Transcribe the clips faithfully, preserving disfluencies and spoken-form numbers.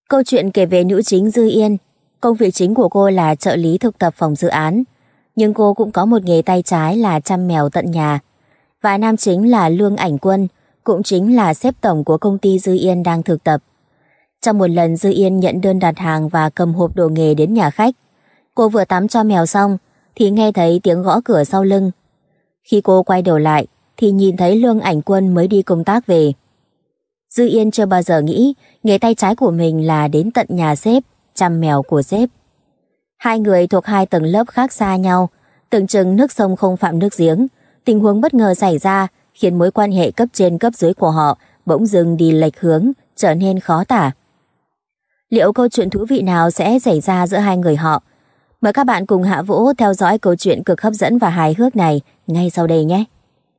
Câu chuyện kể về nữ chính Dư Yên. Công việc chính của cô là trợ lý thực tập phòng dự án, nhưng cô cũng có một nghề tay trái là chăm mèo tận nhà. Và nam chính là Lương Ảnh Quân, cũng chính là sếp tổng của công ty Dư Yên đang thực tập. Trong một lần Dư Yên nhận đơn đặt hàng và cầm hộp đồ nghề đến nhà khách, cô vừa tắm cho mèo xong thì nghe thấy tiếng gõ cửa sau lưng. Khi cô quay đầu lại thì nhìn thấy Lương Ảnh Quân mới đi công tác về. Dư Yên chưa bao giờ nghĩ nghề tay trái của mình là đến tận nhà sếp, chăm mèo của sếp. Hai người thuộc hai tầng lớp khác xa nhau, tưởng chừng nước sông không phạm nước giếng. Tình huống bất ngờ xảy ra khiến mối quan hệ cấp trên cấp dưới của họ bỗng dưng đi lệch hướng, trở nên khó tả. Liệu câu chuyện thú vị nào sẽ xảy ra giữa hai người họ? Mời các bạn cùng Hạ Vũ theo dõi câu chuyện cực hấp dẫn và hài hước này ngay sau đây nhé.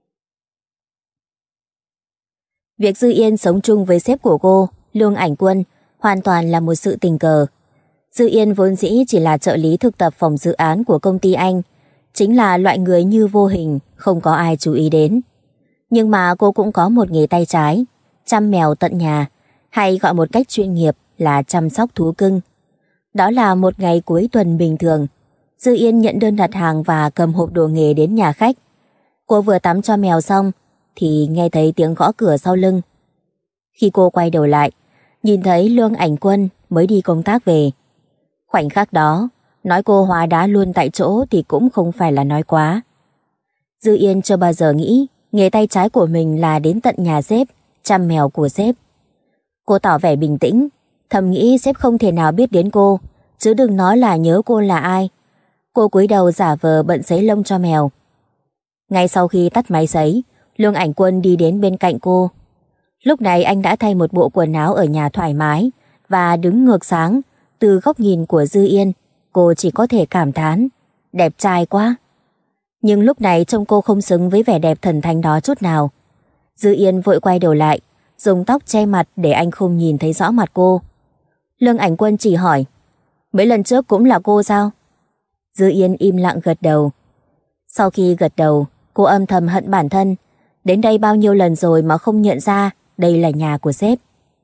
Việc Dư Yên sống chung với sếp của cô, Lương Ảnh Quân, hoàn toàn là một sự tình cờ. Dư Yên vốn dĩ chỉ là trợ lý thực tập phòng dự án của công ty anh, chính là loại người như vô hình, không có ai chú ý đến. Nhưng mà cô cũng có một nghề tay trái, chăm mèo tận nhà, hay gọi một cách chuyên nghiệp là chăm sóc thú cưng. Đó là một ngày cuối tuần bình thường. Dư Yên nhận đơn đặt hàng và cầm hộp đồ nghề đến nhà khách. Cô vừa tắm cho mèo xong thì nghe thấy tiếng gõ cửa sau lưng. Khi cô quay đầu lại, nhìn thấy Lương Ảnh Quân mới đi công tác về. Khoảnh khắc đó, nói cô hóa đá luôn tại chỗ thì cũng không phải là nói quá. Dư Yên chưa bao giờ nghĩ nghề tay trái của mình là đến tận nhà sếp, chăm mèo của sếp. Cô tỏ vẻ bình tĩnh, thầm nghĩ sếp không thể nào biết đến cô, chứ đừng nói là nhớ cô là ai. Cô cúi đầu giả vờ bận sấy lông cho mèo. Ngay sau khi tắt máy sấy, Lương Ảnh Quân đi đến bên cạnh cô. Lúc này anh đã thay một bộ quần áo ở nhà thoải mái và đứng ngược sáng. Từ góc nhìn của Dư Yên, cô chỉ có thể cảm thán, đẹp trai quá. Nhưng lúc này trông cô không xứng với vẻ đẹp thần thánh đó chút nào. Dư Yên vội quay đầu lại, dùng tóc che mặt để anh không nhìn thấy rõ mặt cô. Lương Ảnh Quân chỉ hỏi, mấy lần trước cũng là cô sao? Dư Yên im lặng gật đầu. Sau khi gật đầu, cô âm thầm hận bản thân. Đến đây bao nhiêu lần rồi mà không nhận ra đây là nhà của sếp.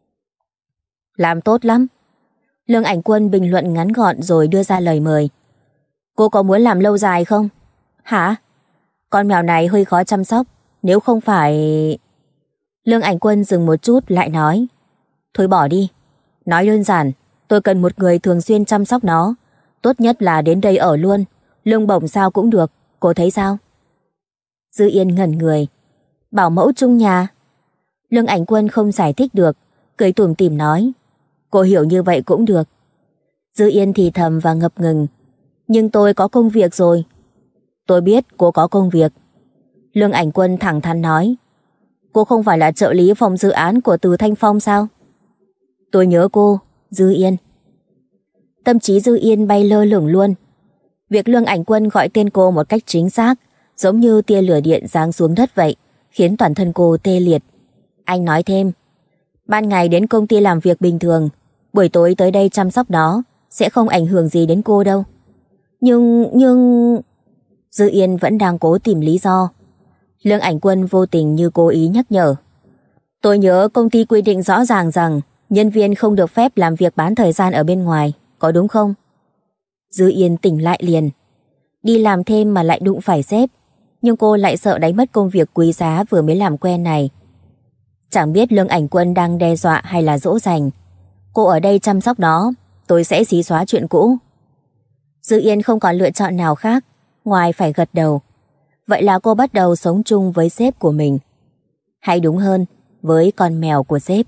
Làm tốt lắm. Lương Ảnh Quân bình luận ngắn gọn rồi đưa ra lời mời. Cô có muốn làm lâu dài không? Hả? Con mèo này hơi khó chăm sóc, nếu không phải... Lương Ảnh Quân dừng một chút lại nói. Thôi bỏ đi. Nói đơn giản, tôi cần một người thường xuyên chăm sóc nó. Tốt nhất là đến đây ở luôn. Lương bổng sao cũng được, cô thấy sao? Dư Yên ngẩn người. Bảo mẫu chung nhà? Lương Ảnh Quân không giải thích được, cười tủm tỉm nói. Cô hiểu như vậy cũng được. Dư Yên thì thầm và ngập ngừng. Nhưng tôi có công việc rồi. Tôi biết cô có công việc. Lương Ảnh Quân thẳng thắn nói. Cô không phải là trợ lý phòng dự án của Từ Thanh Phong sao? Tôi nhớ cô, Dư Yên. Tâm trí Dư Yên bay lơ lửng luôn. Việc Lương Ảnh Quân gọi tên cô một cách chính xác, giống như tia lửa điện giáng xuống đất vậy, khiến toàn thân cô tê liệt. Anh nói thêm. Ban ngày đến công ty làm việc bình thường, buổi tối tới đây chăm sóc nó, sẽ không ảnh hưởng gì đến cô đâu. Nhưng, nhưng... Dư Yên vẫn đang cố tìm lý do. Lương Ảnh Quân vô tình như cố ý nhắc nhở. Tôi nhớ công ty quy định rõ ràng rằng nhân viên không được phép làm việc bán thời gian ở bên ngoài, có đúng không? Dư Yên tỉnh lại liền. Đi làm thêm mà lại đụng phải sếp, nhưng cô lại sợ đánh mất công việc quý giá vừa mới làm quen này. Chẳng biết Lương Ảnh Quân đang đe dọa hay là dỗ dành. Cô ở đây chăm sóc nó, tôi sẽ xí xóa chuyện cũ. Dư Yên không còn lựa chọn nào khác ngoài phải gật đầu. Vậy là cô bắt đầu sống chung với sếp của mình. Hay đúng hơn, với con mèo của sếp.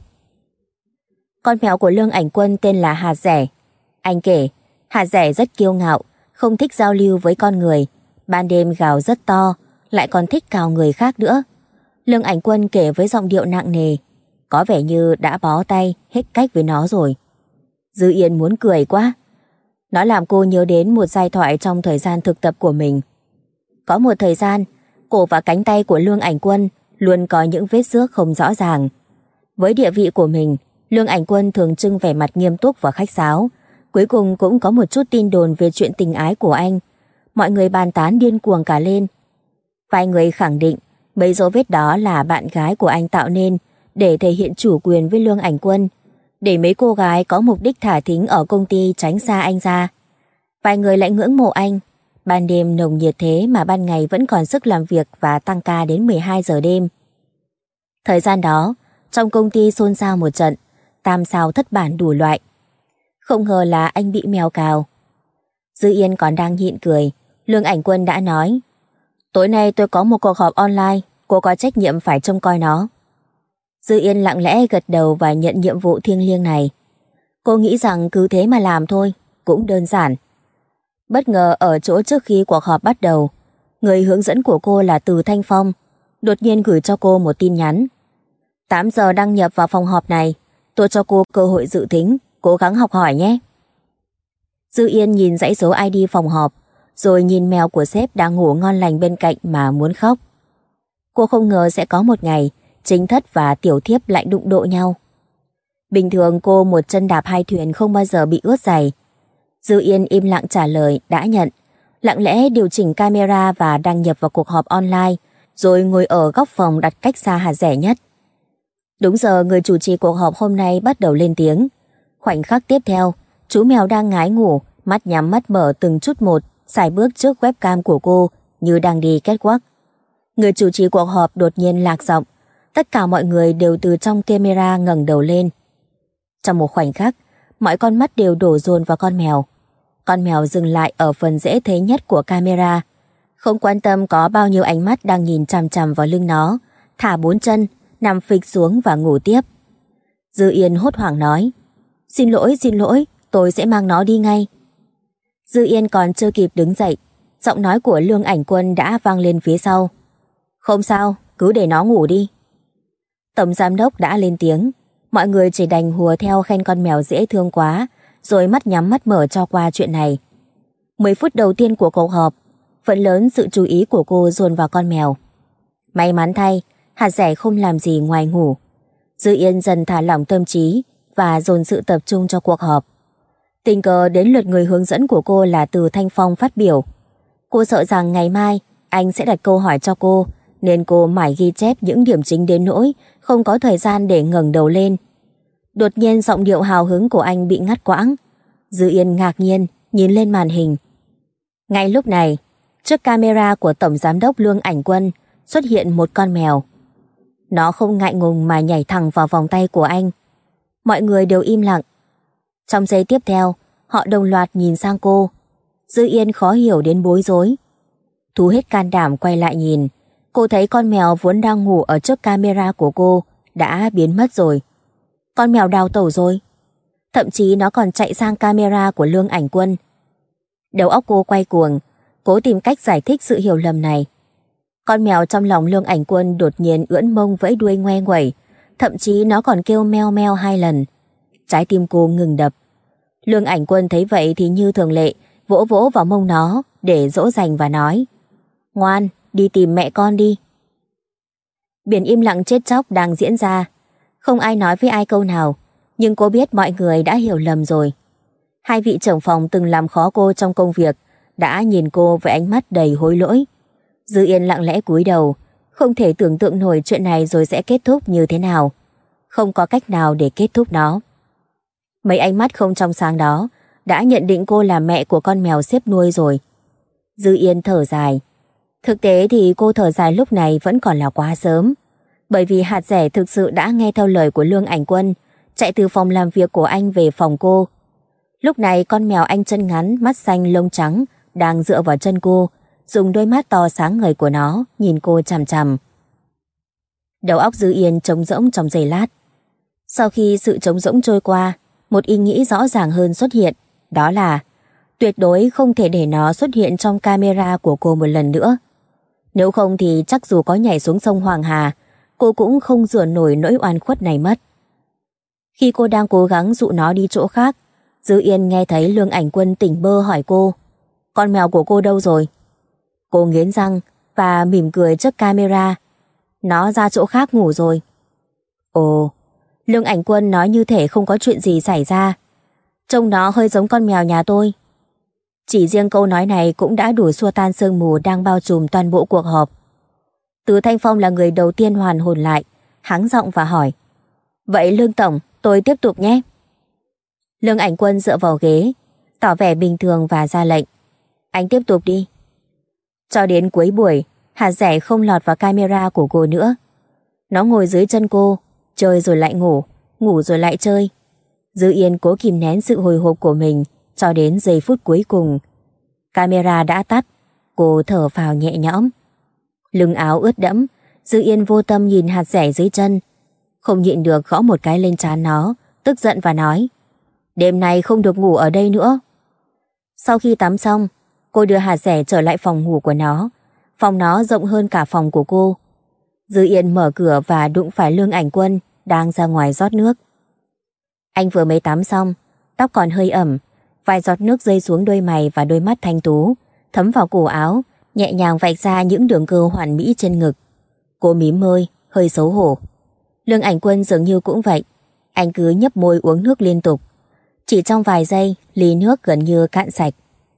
Con mèo của Lương Ảnh Quân tên là Hạt Rẻ. Anh kể, Hạt Rẻ rất kiêu ngạo, không thích giao lưu với con người. Ban đêm gào rất to, lại còn thích cào người khác nữa. Lương Ảnh Quân kể với giọng điệu nặng nề, có vẻ như đã bó tay, hết cách với nó rồi. Dư Yên muốn cười quá. Nó làm cô nhớ đến một giai thoại trong thời gian thực tập của mình. Có một thời gian, cổ và cánh tay của Lương Ảnh Quân luôn có những vết xước không rõ ràng. Với địa vị của mình, Lương Ảnh Quân thường trưng vẻ mặt nghiêm túc và khách sáo. Cuối cùng cũng có một chút tin đồn về chuyện tình ái của anh. Mọi người bàn tán điên cuồng cả lên. Vài người khẳng định mấy dấu vết đó là bạn gái của anh tạo nên để thể hiện chủ quyền với Lương Ảnh Quân. để mấy cô gái có mục đích thả thính ở công ty tránh xa anh ra. Vài người lại ngưỡng mộ anh. Ban đêm nồng nhiệt thế mà ban ngày vẫn còn sức làm việc và tăng ca đến mười hai giờ đêm. Thời gian đó, trong công ty xôn xao một trận, tam sao thất bản đủ loại. Không ngờ là anh bị mèo cào. Dư Yên còn đang nhịn cười, Lương Ảnh Quân đã nói: tối nay tôi có một cuộc họp online, cô có trách nhiệm phải trông coi nó. Dư Yên lặng lẽ gật đầu và nhận nhiệm vụ thiêng liêng này. Cô nghĩ rằng cứ thế mà làm thôi, cũng đơn giản. Bất ngờ ở chỗ trước khi cuộc họp bắt đầu, người hướng dẫn của cô là Từ Thanh Phong đột nhiên gửi cho cô một tin nhắn: tám giờ đăng nhập vào phòng họp này, tôi cho cô cơ hội dự thính, cố gắng học hỏi nhé. Dư Yên nhìn dãy số i đê phòng họp, rồi nhìn mèo của sếp đang ngủ ngon lành bên cạnh mà muốn khóc. Cô không ngờ sẽ có một ngày chính thất và tiểu thiếp lại đụng độ nhau. Bình thường cô một chân đạp hai thuyền, không bao giờ bị ướt giày. Dư Yên im lặng trả lời đã nhận, lặng lẽ điều chỉnh camera và đăng nhập vào cuộc họp online, rồi ngồi ở góc phòng đặt cách xa hạt rẻ nhất. Đúng giờ người chủ trì cuộc họp hôm nay bắt đầu lên tiếng. Khoảnh khắc tiếp theo, chú mèo đang ngái ngủ, mắt nhắm mắt mở từng chút một, sải bước trước webcam của cô như đang đi catwalk. Người chủ trì cuộc họp đột nhiên lạc giọng, tất cả mọi người đều từ trong camera ngẩng đầu lên. Trong một khoảnh khắc, mọi con mắt đều đổ dồn vào con mèo. Con mèo dừng lại ở phần dễ thấy nhất của camera, không quan tâm có bao nhiêu ánh mắt đang nhìn chằm chằm vào lưng nó, thả bốn chân, nằm phịch xuống và ngủ tiếp. Dư Yên hốt hoảng nói: Xin lỗi, xin lỗi, tôi sẽ mang nó đi ngay. Dư Yên còn chưa kịp đứng dậy, giọng nói của Lương Ảnh Quân đã vang lên phía sau: Không sao, cứ để nó ngủ đi. Tổng giám đốc đã lên tiếng, mọi người chỉ đành hùa theo khen con mèo dễ thương quá, rồi mắt nhắm mắt mở cho qua chuyện này. Mười phút đầu tiên của cuộc họp, phần lớn sự chú ý của cô dồn vào con mèo. May mắn thay, hạt rẻ không làm gì ngoài ngủ. Dư Yên dần thả lỏng tâm trí và dồn sự tập trung cho cuộc họp. Tình cờ đến lượt người hướng dẫn của cô là Từ Thanh Phong phát biểu. Cô sợ rằng ngày mai anh sẽ đặt câu hỏi cho cô, nên cô mải ghi chép những điểm chính đến nỗi không có thời gian để ngẩng đầu lên. Đột nhiên giọng điệu hào hứng của anh bị ngắt quãng. Dư Yên ngạc nhiên nhìn lên màn hình. Ngay lúc này, trước camera của Tổng Giám đốc Lương Ảnh Quân xuất hiện một con mèo. Nó không ngại ngùng mà nhảy thẳng vào vòng tay của anh. Mọi người đều im lặng. Trong giây tiếp theo, họ đồng loạt nhìn sang cô. Dư Yên khó hiểu đến bối rối. Thu hết can đảm quay lại nhìn, cô thấy con mèo vốn đang ngủ ở trước camera của cô đã biến mất rồi. Con mèo đào tẩu rồi. Thậm chí nó còn chạy sang camera của Lương Ảnh Quân. Đầu óc cô quay cuồng, cố tìm cách giải thích sự hiểu lầm này. Con mèo trong lòng Lương Ảnh Quân đột nhiên ưỡn mông vẫy đuôi ngoe nguẩy, thậm chí nó còn kêu meo meo hai lần. Trái tim cô ngừng đập. Lương Ảnh Quân thấy vậy thì như thường lệ vỗ vỗ vào mông nó để dỗ dành và nói: Ngoan, đi tìm mẹ con đi. Biển im lặng chết chóc đang diễn ra. Không ai nói với ai câu nào, nhưng cô biết mọi người đã hiểu lầm rồi. Hai vị trưởng phòng từng làm khó cô trong công việc đã nhìn cô với ánh mắt đầy hối lỗi. Dư Yên lặng lẽ cúi đầu, không thể tưởng tượng nổi chuyện này rồi sẽ kết thúc như thế nào. Không có cách nào để kết thúc nó. Mấy ánh mắt không trong sáng đó đã nhận định cô là mẹ của con mèo xếp nuôi rồi. Dư Yên thở dài. Thực tế thì cô thở dài lúc này vẫn còn là quá sớm, bởi vì hạt rẻ thực sự đã nghe theo lời của Lương Ảnh Quân, chạy từ phòng làm việc của anh về phòng cô. Lúc này con mèo anh chân ngắn, mắt xanh lông trắng đang dựa vào chân cô, dùng đôi mắt to sáng ngời của nó nhìn cô chằm chằm. Đầu óc Dư Yên trống rỗng trong giây lát. Sau khi sự trống rỗng trôi qua, một ý nghĩ rõ ràng hơn xuất hiện, đó là tuyệt đối không thể để nó xuất hiện trong camera của cô một lần nữa. Nếu không thì chắc dù có nhảy xuống sông Hoàng Hà, cô cũng không rửa nổi nỗi oan khuất này mất. Khi cô đang cố gắng dụ nó đi chỗ khác, Dư Yên nghe thấy Lương Ảnh Quân tỉnh bơ hỏi cô: Con mèo của cô đâu rồi? Cô nghiến răng và mỉm cười trước camera: Nó ra chỗ khác ngủ rồi. Ồ, Lương Ảnh Quân nói như thể không có chuyện gì xảy ra. Trông nó hơi giống con mèo nhà tôi. Chỉ riêng câu nói này cũng đã đủ xua tan sương mù đang bao trùm toàn bộ cuộc họp. Từ Thanh Phong là người đầu tiên hoàn hồn lại, hắng giọng và hỏi: Vậy Lương Tổng, tôi tiếp tục nhé. Lương Ảnh Quân dựa vào ghế, tỏ vẻ bình thường và ra lệnh. Anh tiếp tục đi. Cho đến cuối buổi, hạt rẻ không lọt vào camera của cô nữa. Nó ngồi dưới chân cô, chơi rồi lại ngủ, ngủ rồi lại chơi. Dư Yên cố kìm nén sự hồi hộp của mình cho đến giây phút cuối cùng. Camera đã tắt, cô thở phào nhẹ nhõm. Lưng áo ướt đẫm, Dư Yên vô tâm nhìn hạt rẻ dưới chân, không nhịn được gõ một cái lên trán nó, tức giận và nói: đêm nay không được ngủ ở đây nữa. Sau khi tắm xong, cô đưa hạt rẻ trở lại phòng ngủ của nó. Phòng nó rộng hơn cả phòng của cô. Dư Yên mở cửa và đụng phải Lương Ảnh Quân đang ra ngoài rót nước. Anh vừa mới tắm xong, tóc còn hơi ẩm, vài giọt nước rơi xuống đôi mày và đôi mắt thanh tú, thấm vào cổ áo, nhẹ nhàng vạch ra những đường cơ hoàn mỹ trên ngực. Cô mím môi, hơi xấu hổ. Lương Ảnh Quân dường như cũng vậy. Anh cứ nhấp môi uống nước liên tục. Chỉ trong vài giây, ly nước gần như cạn sạch.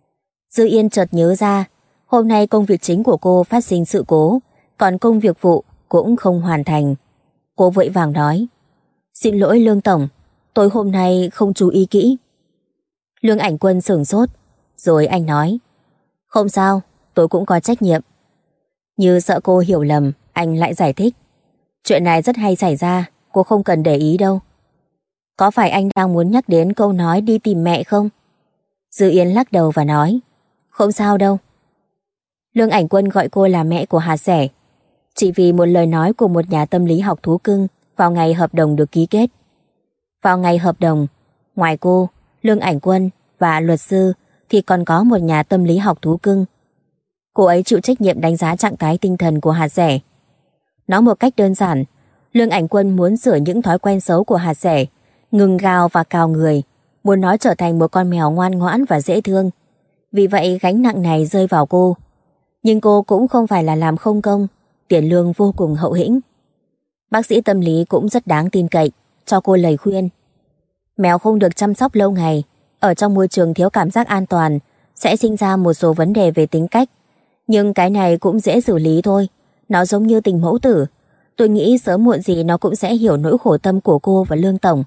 Dư Yên chợt nhớ ra, hôm nay công việc chính của cô phát sinh sự cố, còn công việc vụ cũng không hoàn thành. Cô vội vàng nói: xin lỗi Lương Tổng, tối hôm nay không chú ý kỹ. Lương Ảnh Quân sửng sốt, rồi anh nói: không sao, tôi cũng có trách nhiệm. Như sợ cô hiểu lầm, anh lại giải thích: chuyện này rất hay xảy ra, cô không cần để ý đâu. Có phải anh đang muốn nhắc đến câu nói đi tìm mẹ không? Dư Yên lắc đầu và nói: không sao đâu. Lương Ảnh Quân gọi cô là mẹ của hạt rẻ, chỉ vì một lời nói của một nhà tâm lý học thú cưng vào ngày hợp đồng được ký kết. Vào ngày hợp đồng, ngoài cô, Lương Ảnh Quân và luật sư thì còn có một nhà tâm lý học thú cưng. Cô ấy chịu trách nhiệm đánh giá trạng thái tinh thần của hạt rẻ. Nói một cách đơn giản, Lương Ảnh Quân muốn sửa những thói quen xấu của hạt rẻ, ngừng gào và cào người, muốn nó trở thành một con mèo ngoan ngoãn và dễ thương. Vì vậy gánh nặng này rơi vào cô. Nhưng cô cũng không phải là làm không công, tiền lương vô cùng hậu hĩnh. Bác sĩ tâm lý cũng rất đáng tin cậy, cho cô lời khuyên. Mèo không được chăm sóc lâu ngày, ở trong môi trường thiếu cảm giác an toàn, sẽ sinh ra một số vấn đề về tính cách. Nhưng cái này cũng dễ xử lý thôi, nó giống như tình mẫu tử. Tôi nghĩ sớm muộn gì nó cũng sẽ hiểu nỗi khổ tâm của cô và Lương Tổng.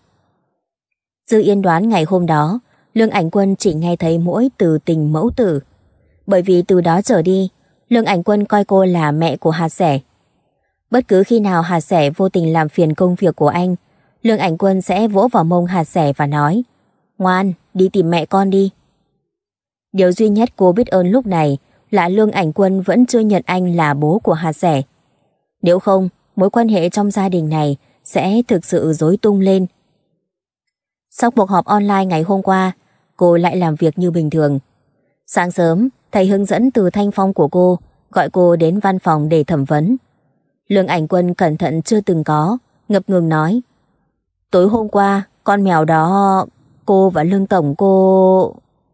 Dư Yên đoán ngày hôm đó, Lương Ảnh Quân chỉ nghe thấy mỗi từ tình mẫu tử. Bởi vì từ đó trở đi, Lương Ảnh Quân coi cô là mẹ của hạt rẻ. Bất cứ khi nào hạt rẻ vô tình làm phiền công việc của anh, Lương Ảnh Quân sẽ vỗ vào mông hạt rẻ và nói: ngoan, đi tìm mẹ con đi. Điều duy nhất cô biết ơn lúc này là Lương Ảnh Quân vẫn chưa nhận anh là bố của hạt rẻ. Nếu không, mối quan hệ trong gia đình này sẽ thực sự rối tung lên. Sau cuộc họp online ngày hôm qua, cô lại làm việc như bình thường. Sáng sớm, thầy hướng dẫn từ Thanh Phong của cô gọi cô đến văn phòng để thẩm vấn. Lương Ảnh Quân cẩn thận chưa từng có, ngập ngừng nói: tối hôm qua, con mèo đó, cô và Lương Tổng cô...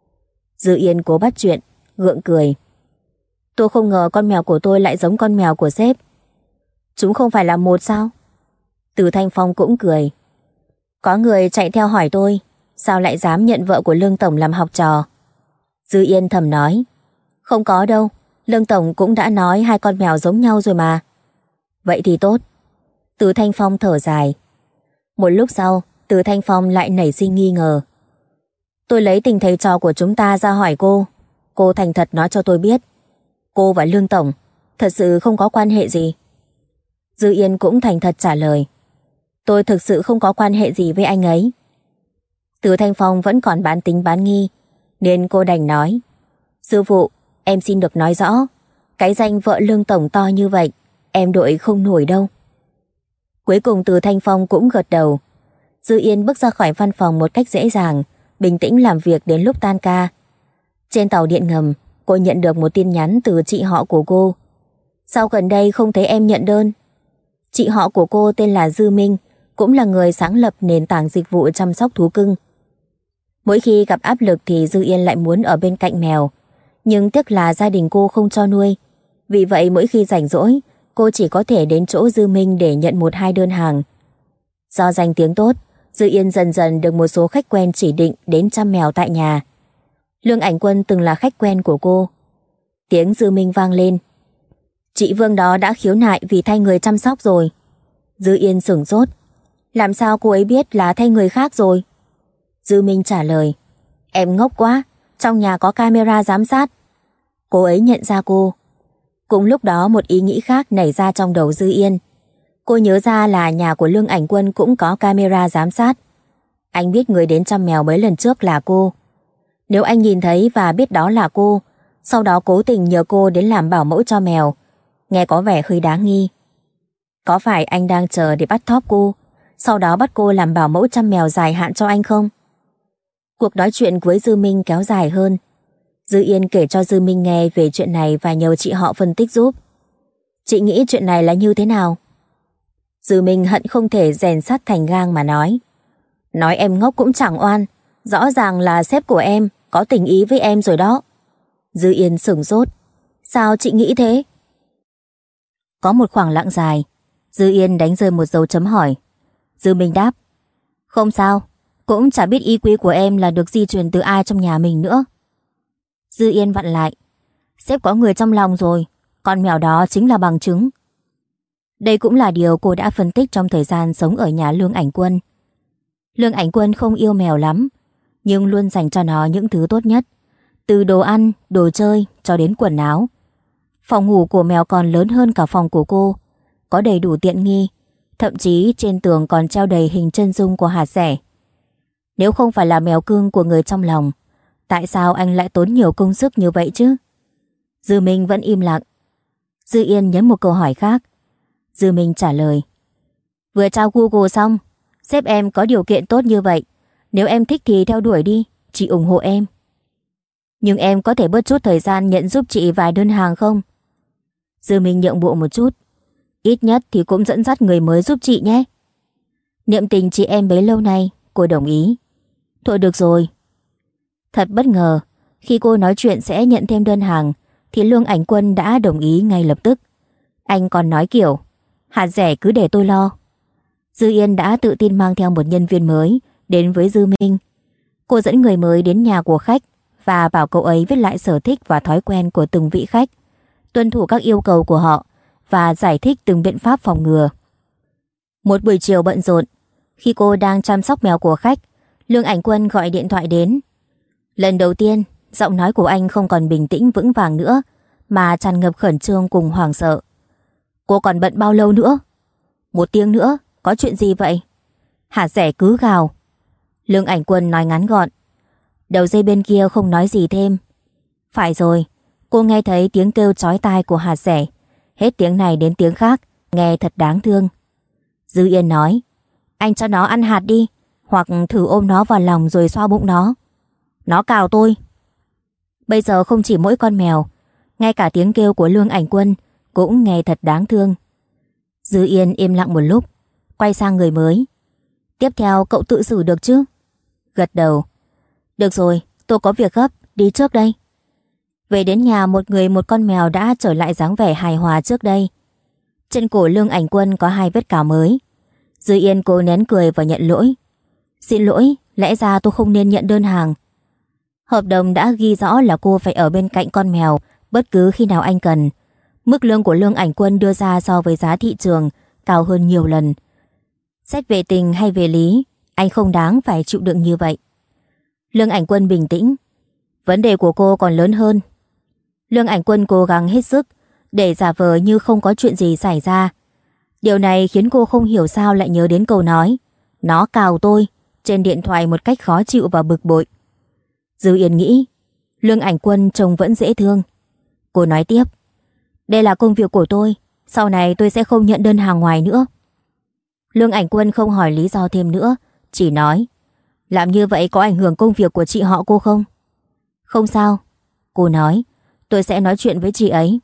Dư Yên cố bắt chuyện, gượng cười: tôi không ngờ con mèo của tôi lại giống con mèo của sếp. Chúng không phải là một sao? Từ Thanh Phong cũng cười: có người chạy theo hỏi tôi, sao lại dám nhận vợ của Lương Tổng làm học trò? Dư Yên thầm nói: không có đâu, Lương Tổng cũng đã nói hai con mèo giống nhau rồi mà. Vậy thì tốt. Từ Thanh Phong thở dài. Một lúc sau, Từ Thanh Phong lại nảy sinh nghi ngờ. Tôi lấy tình thầy trò của chúng ta ra hỏi cô. Cô thành thật nói cho tôi biết, cô và Lương Tổng thật sự không có quan hệ gì. Dư Yên cũng thành thật trả lời: tôi thực sự không có quan hệ gì với anh ấy. Từ Thanh Phong vẫn còn bán tính bán nghi, nên cô đành nói: sư phụ, em xin được nói rõ, cái danh vợ Lương Tổng to như vậy, em đội không nổi đâu. Cuối cùng Từ Thanh Phong cũng gật đầu. Dư Yên bước ra khỏi văn phòng một cách dễ dàng, bình tĩnh làm việc đến lúc tan ca. Trên tàu điện ngầm, cô nhận được một tin nhắn từ chị họ của cô. Sao gần đây không thấy em nhận đơn? Chị họ của cô tên là Dư Minh, cũng là người sáng lập nền tảng dịch vụ chăm sóc thú cưng. Mỗi khi gặp áp lực thì Dư Yên lại muốn ở bên cạnh mèo, nhưng tiếc là gia đình cô không cho nuôi. Vì vậy mỗi khi rảnh rỗi, cô chỉ có thể đến chỗ Dư Minh để nhận một hai đơn hàng. Do danh tiếng tốt, Dư Yên dần dần được một số khách quen chỉ định đến chăm mèo tại nhà. Lương Ảnh Quân từng là khách quen của cô. Tiếng Dư Minh vang lên: chị Vương đó đã khiếu nại vì thay người chăm sóc rồi. Dư Yên sửng sốt. Làm sao cô ấy biết là thay người khác rồi? Dư Minh trả lời. Em ngốc quá, trong nhà có camera giám sát. Cô ấy nhận ra cô. Cũng lúc đó một ý nghĩ khác nảy ra trong đầu Dư Yên. Cô nhớ ra là nhà của Lương Ảnh Quân cũng có camera giám sát. Anh biết người đến chăm mèo mấy lần trước là cô. Nếu anh nhìn thấy và biết đó là cô, sau đó cố tình nhờ cô đến làm bảo mẫu cho mèo, nghe có vẻ hơi đáng nghi. Có phải anh đang chờ để bắt thóp cô, sau đó bắt cô làm bảo mẫu chăm mèo dài hạn cho anh không? Cuộc nói chuyện với Dư Minh kéo dài hơn. Dư Yên kể cho Dư Minh nghe về chuyện này và nhờ chị họ phân tích giúp. Chị nghĩ chuyện này là như thế nào? Dư Minh hận không thể rèn sắt thành gang mà nói. Nói em ngốc cũng chẳng oan, rõ ràng là sếp của em có tình ý với em rồi đó. Dư Yên sửng sốt. Sao chị nghĩ thế? Có một khoảng lặng dài. Dư Yên đánh rơi một dấu chấm hỏi. Dư Minh đáp. Không sao, cũng chả biết ý quy của em là được di truyền từ ai trong nhà mình nữa. Dư Yên vặn lại. Sếp có người trong lòng rồi, con mèo đó chính là bằng chứng. Đây cũng là điều cô đã phân tích trong thời gian sống ở nhà Lương Ảnh Quân. Lương Ảnh Quân không yêu mèo lắm, nhưng luôn dành cho nó những thứ tốt nhất, từ đồ ăn, đồ chơi cho đến quần áo. Phòng ngủ của mèo còn lớn hơn cả phòng của cô, có đầy đủ tiện nghi, thậm chí trên tường còn treo đầy hình chân dung của hạt rẻ. Nếu không phải là mèo cưng của người trong lòng, tại sao anh lại tốn nhiều công sức như vậy chứ? Dư Minh vẫn im lặng. Dư Yên nhấn một câu hỏi khác. Dư Minh trả lời. Vừa tra Google xong, sếp em có điều kiện tốt như vậy. Nếu em thích thì theo đuổi đi, chị ủng hộ em. Nhưng em có thể bớt chút thời gian nhận giúp chị vài đơn hàng không? Dư Minh nhượng bộ một chút. Ít nhất thì cũng dẫn dắt người mới giúp chị nhé. Niệm tình chị em bấy lâu nay, cô đồng ý. Thôi được rồi. Thật bất ngờ, khi cô nói chuyện sẽ nhận thêm đơn hàng, thì Lương Ảnh Quân đã đồng ý ngay lập tức. Anh còn nói kiểu, hạt rẻ cứ để tôi lo. Dư Yên đã tự tin mang theo một nhân viên mới đến với Dư Minh. Cô dẫn người mới đến nhà của khách và bảo cậu ấy viết lại sở thích và thói quen của từng vị khách, tuân thủ các yêu cầu của họ và giải thích từng biện pháp phòng ngừa. Một buổi chiều bận rộn, khi cô đang chăm sóc mèo của khách, Lương Ảnh Quân gọi điện thoại đến. Lần đầu tiên, giọng nói của anh không còn bình tĩnh vững vàng nữa, mà tràn ngập khẩn trương cùng hoảng sợ. Cô còn bận bao lâu nữa? Một tiếng nữa, có chuyện gì vậy? Hạt rẻ cứ gào. Lương Ảnh Quân nói ngắn gọn. Đầu dây bên kia không nói gì thêm. Phải rồi, cô nghe thấy tiếng kêu chói tai của hạt rẻ. Hết tiếng này đến tiếng khác, nghe thật đáng thương. Dư Yên nói, anh cho nó ăn hạt đi, hoặc thử ôm nó vào lòng rồi xoa bụng nó. Nó cào tôi. Bây giờ không chỉ mỗi con mèo, ngay cả tiếng kêu của Lương Ảnh Quân cũng nghe thật đáng thương. Dư Yên im lặng một lúc, quay sang người mới. Tiếp theo cậu tự xử được chứ? Gật đầu. Được rồi, tôi có việc gấp, đi trước đây. Về đến nhà, một người một con mèo đã trở lại dáng vẻ hài hòa trước đây. Trên cổ Lương Ảnh Quân có hai vết cào mới. Dư Yên cố nén cười và nhận lỗi. Xin lỗi, lẽ ra tôi không nên nhận đơn hàng. Hợp đồng đã ghi rõ là cô phải ở bên cạnh con mèo bất cứ khi nào anh cần. Mức lương của Lương Ảnh Quân đưa ra so với giá thị trường cao hơn nhiều lần. Xét về tình hay về lý, anh không đáng phải chịu đựng như vậy. Lương Ảnh Quân bình tĩnh. Vấn đề của cô còn lớn hơn. Lương Ảnh Quân cố gắng hết sức để giả vờ như không có chuyện gì xảy ra. Điều này khiến cô không hiểu sao lại nhớ đến câu nói nó cào tôi trên điện thoại một cách khó chịu và bực bội. Dư Yên nghĩ Lương Ảnh Quân trông vẫn dễ thương. Cô nói tiếp, đây là công việc của tôi, sau này tôi sẽ không nhận đơn hàng ngoài nữa. Lương Ảnh Quân không hỏi lý do thêm nữa, chỉ nói, làm như vậy có ảnh hưởng công việc của chị họ cô không? Không sao, cô nói, tôi sẽ nói chuyện với chị ấy.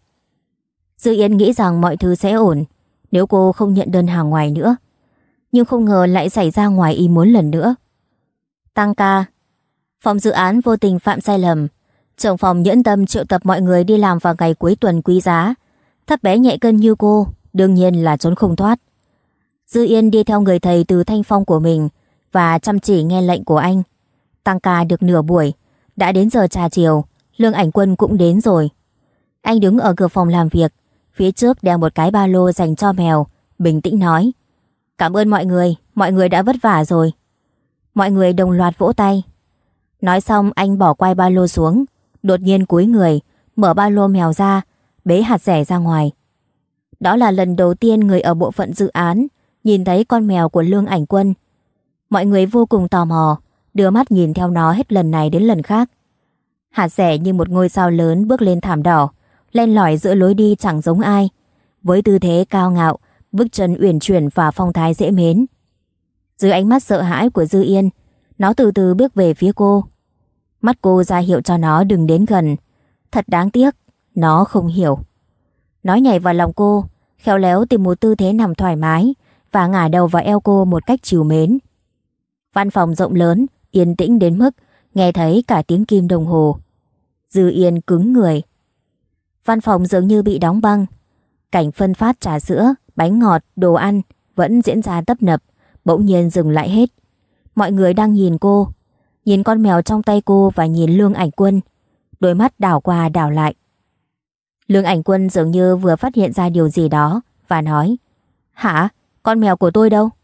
Dư Yên nghĩ rằng mọi thứ sẽ ổn nếu cô không nhận đơn hàng ngoài nữa, nhưng không ngờ lại xảy ra ngoài ý muốn lần nữa. Tăng ca, phòng dự án vô tình phạm sai lầm. Trưởng phòng nhẫn tâm triệu tập mọi người đi làm vào ngày cuối tuần quý giá. Thấp bé nhẹ cân như cô đương nhiên là trốn không thoát. Dư Yên đi theo người thầy từ thanh phong của mình và chăm chỉ nghe lệnh của anh. Tăng ca được nửa buổi, đã đến giờ trà chiều. Lương Ảnh Quân cũng đến rồi. Anh đứng ở cửa phòng làm việc, phía trước đeo một cái ba lô dành cho mèo, bình tĩnh nói, cảm ơn mọi người, mọi người đã vất vả rồi. Mọi người đồng loạt vỗ tay. Nói xong anh bỏ quai ba lô xuống, đột nhiên cúi người, mở ba lô mèo ra, bế hạt rẻ ra ngoài. Đó là lần đầu tiên người ở bộ phận dự án nhìn thấy con mèo của Lương Ảnh Quân. Mọi người vô cùng tò mò, đưa mắt nhìn theo nó hết lần này đến lần khác. Hạt rẻ như một ngôi sao lớn bước lên thảm đỏ, len lỏi giữa lối đi chẳng giống ai, với tư thế cao ngạo, bước chân uyển chuyển và phong thái dễ mến. Dưới ánh mắt sợ hãi của Dư Yên, nó từ từ bước về phía cô. Mắt cô ra hiệu cho nó đừng đến gần. Thật đáng tiếc, nó không hiểu. Nó nhảy vào lòng cô, khéo léo tìm một tư thế nằm thoải mái và ngả đầu vào eo cô một cách trìu mến. Văn phòng rộng lớn, yên tĩnh đến mức nghe thấy cả tiếng kim đồng hồ. Dư Yên cứng người. Văn phòng dường như bị đóng băng. Cảnh phân phát trà sữa, bánh ngọt, đồ ăn vẫn diễn ra tấp nập, bỗng nhiên dừng lại hết. Mọi người đang nhìn cô, nhìn con mèo trong tay cô và nhìn Lương Ảnh Quân. Đôi mắt đảo qua đảo lại. Lương Ảnh Quân dường như vừa phát hiện ra điều gì đó và nói: Hả? Con mèo của tôi đâu?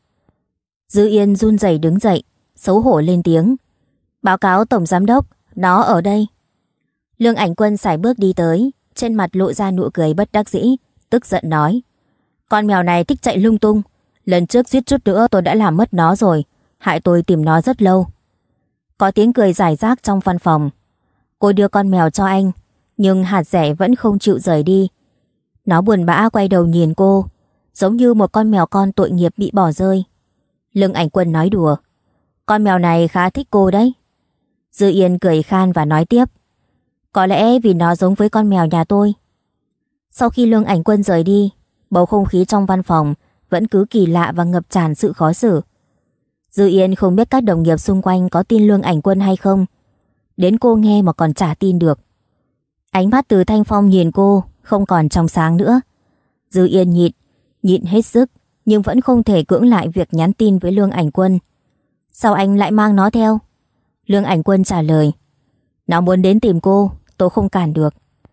Dư Yên run rẩy đứng dậy, xấu hổ lên tiếng: Báo cáo tổng giám đốc, nó ở đây. Lương Ảnh Quân sải bước đi tới, trên mặt lộ ra nụ cười bất đắc dĩ, tức giận nói: Con mèo này thích chạy lung tung. Lần trước suýt chút nữa tôi đã làm mất nó rồi, hại tôi tìm nó rất lâu. Có tiếng cười rải rác trong văn phòng. Cô đưa con mèo cho anh, nhưng hạt rẻ vẫn không chịu rời đi. Nó buồn bã quay đầu nhìn cô, giống như một con mèo con tội nghiệp bị bỏ rơi. Lương Ảnh Quân nói đùa: Con mèo này khá thích cô đấy. Dư Yên cười khan và nói tiếp: Có lẽ vì nó giống với con mèo nhà tôi. Sau khi Lương Ảnh Quân rời đi, bầu không khí trong văn phòng vẫn cứ kỳ lạ và ngập tràn sự khó xử. Dư Yên không biết các đồng nghiệp xung quanh có tin Lương Ảnh Quân hay không. Đến cô nghe mà còn chả tin được. Ánh mắt từ Thanh Phong nhìn cô không còn trong sáng nữa. Dư Yên nhịn, nhịn hết sức, nhưng vẫn không thể cưỡng lại việc nhắn tin với Lương Ảnh Quân. Sao anh lại mang nó theo? Lương Ảnh Quân trả lời: Nó muốn đến tìm cô, tôi không cản được.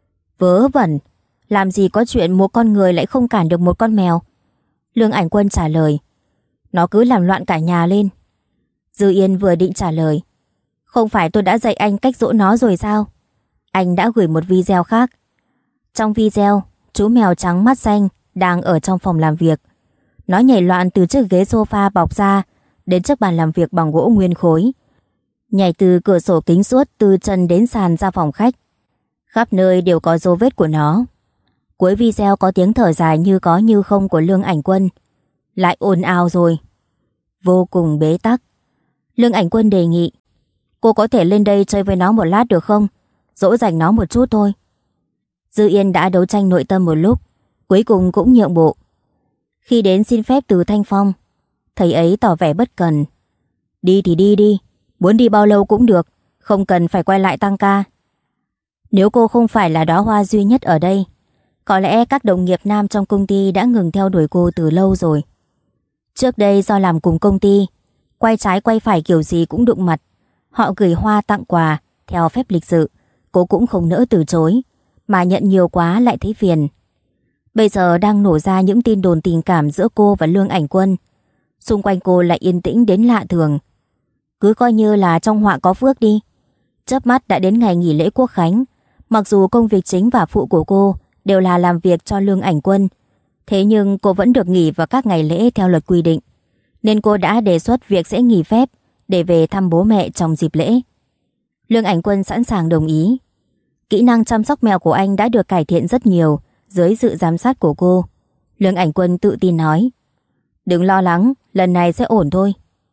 Vớ vẩn, làm gì có chuyện một con người lại không cản được một con mèo. Lương Ảnh Quân trả lời: Nó cứ làm loạn cả nhà lên. Dư Yên vừa định trả lời: Không phải tôi đã dạy anh cách dỗ nó rồi sao? Anh đã gửi một video khác. Trong video, chú mèo trắng mắt xanh đang ở trong phòng làm việc. Nó nhảy loạn từ chiếc ghế sofa bọc ra đến chiếc bàn làm việc bằng gỗ nguyên khối, nhảy từ cửa sổ kính suốt từ trần đến sàn ra phòng khách. Khắp nơi đều có dấu vết của nó. Cuối video có tiếng thở dài như có như không của Lương Ảnh Quân. Lại ồn ào rồi. Vô cùng bế tắc. Lương Ảnh Quân đề nghị: Cô có thể lên đây chơi với nó một lát được không? Dỗ dành nó một chút thôi. Dư Yên đã đấu tranh nội tâm một lúc, cuối cùng cũng nhượng bộ. Khi đến xin phép từ Thanh Phong, thầy ấy tỏ vẻ bất cần. Đi thì đi đi, muốn đi bao lâu cũng được, không cần phải quay lại tăng ca. Nếu cô không phải là đóa hoa duy nhất ở đây, có lẽ các đồng nghiệp nam trong công ty đã ngừng theo đuổi cô từ lâu rồi. Trước đây do làm cùng công ty, quay trái quay phải kiểu gì cũng đụng mặt. Họ gửi hoa tặng quà theo phép lịch sự, cô cũng không nỡ từ chối, mà nhận nhiều quá lại thấy phiền. Bây giờ đang nổ ra những tin đồn tình cảm giữa cô và Lương Ảnh Quân. Xung quanh cô lại yên tĩnh đến lạ thường. Cứ coi như là trong họa có phước đi. Chớp mắt đã đến ngày nghỉ lễ Quốc Khánh. Mặc dù công việc chính và phụ của cô đều là làm việc cho Lương Ảnh Quân, thế nhưng cô vẫn được nghỉ vào các ngày lễ theo luật quy định, nên cô đã đề xuất việc sẽ nghỉ phép để về thăm bố mẹ trong dịp lễ. Lương Ảnh Quân sẵn sàng đồng ý. Kỹ năng chăm sóc mèo của anh đã được cải thiện rất nhiều dưới sự giám sát của cô. Lương Ảnh Quân tự tin nói: Đừng lo lắng, lần này sẽ ổn thôi.